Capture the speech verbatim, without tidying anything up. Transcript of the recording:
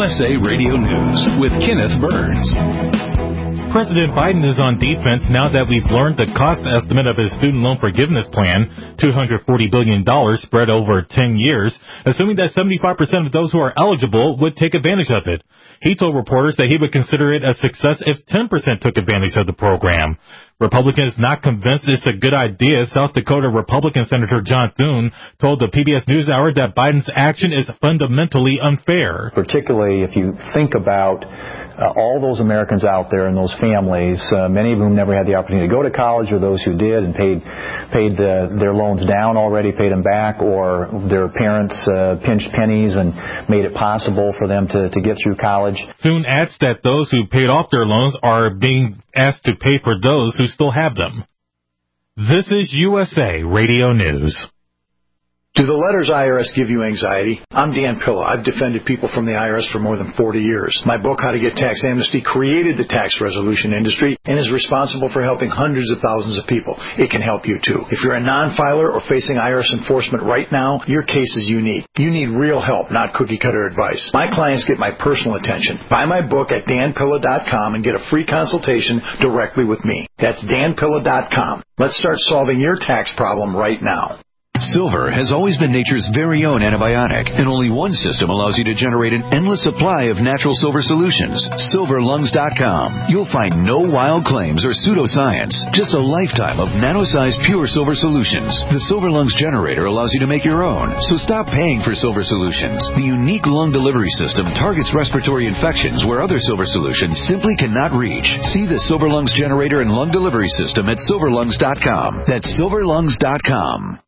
S A Radio News with Kenneth Burns. President Biden is on defense now that we've learned the cost estimate of his student loan forgiveness plan, two hundred forty billion dollars spread over ten years, assuming that seventy-five percent of those who are eligible would take advantage of it. He told reporters that he would consider it a success if ten percent took advantage of the program. Republicans not convinced it's a good idea. South Dakota Republican Senator John Thune told the P B S NewsHour that Biden's action is fundamentally unfair. Particularly if you think about uh, all those Americans out there and those families, uh, many of whom never had the opportunity to go to college, or those who did and paid paid uh, their loans down already, paid them back, or their parents uh, pinched pennies and made it possible for them to, to get through college. Thune adds that those who paid off their loans are being asked to pay for those who still have them. This is U S A Radio News. Do the letters I R S give you anxiety? I'm Dan Pilla. I've defended people from the I R S for more than forty years. My book, How to Get Tax Amnesty, created the tax resolution industry and is responsible for helping hundreds of thousands of people. It can help you, too. If you're a non-filer or facing I R S enforcement right now, your case is unique. You need real help, not cookie-cutter advice. My clients get my personal attention. Buy my book at dan pilla dot com and get a free consultation directly with me. That's dan pilla dot com. Let's start solving your tax problem right now. Silver has always been nature's very own antibiotic, and only one system allows you to generate an endless supply of natural silver solutions. silver lungs dot com. You'll find no wild claims or pseudoscience, just a lifetime of nano-sized pure silver solutions. The Silver Lungs generator allows you to make your own, so stop paying for silver solutions. The unique lung delivery system targets respiratory infections where other silver solutions simply cannot reach. See the Silver Lungs generator and lung delivery system at silver lungs dot com. That's silver lungs dot com.